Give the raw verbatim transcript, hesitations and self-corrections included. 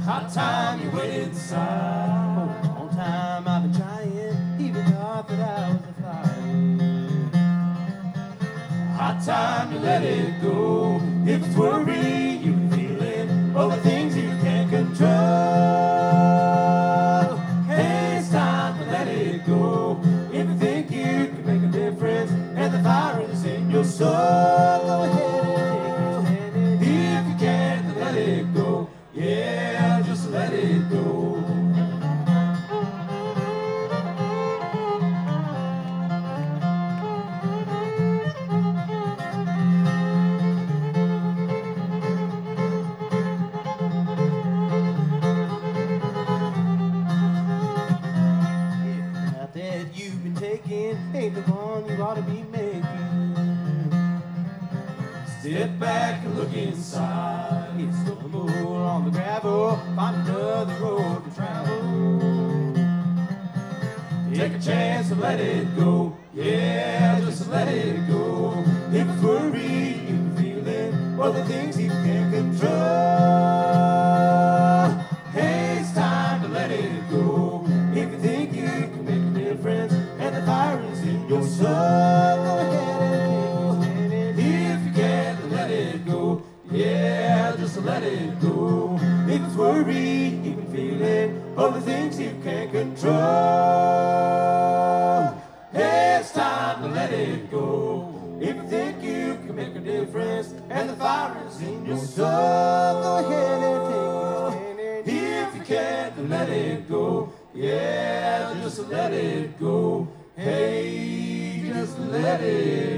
Hot time, you wait inside. For a long time I've been trying, even thought that I was a fire. Hot time, you let it go. If it's worry, you can feel it. All the things you can't control. Hey, it's time to let it go. If you think you can make a difference, and the fire is in your soul, go ahead and take your stand. If you can't, then let it go. Yeah, just let it go. You've been taking ain't the one you ought to be making. Step back and look inside. You stumble on the gravel, find another road to travel. Take a chance and let it go. Yeah, just let it go. If it's worry, you can feel it. All the things you can't control. Hey, it's time to let it go. If you think you can make a difference, and the fire is in your soul, go ahead and take it. If you can, then let it go. Yeah, just let it go. If it's worry, you can feel it. All the things you can't control. Hey, it's time to let it go. If you think you can make a difference, and the fire is in your soul, go ahead and take it. If you can't, then let it go. Yeah, just let it go. Hey, just let it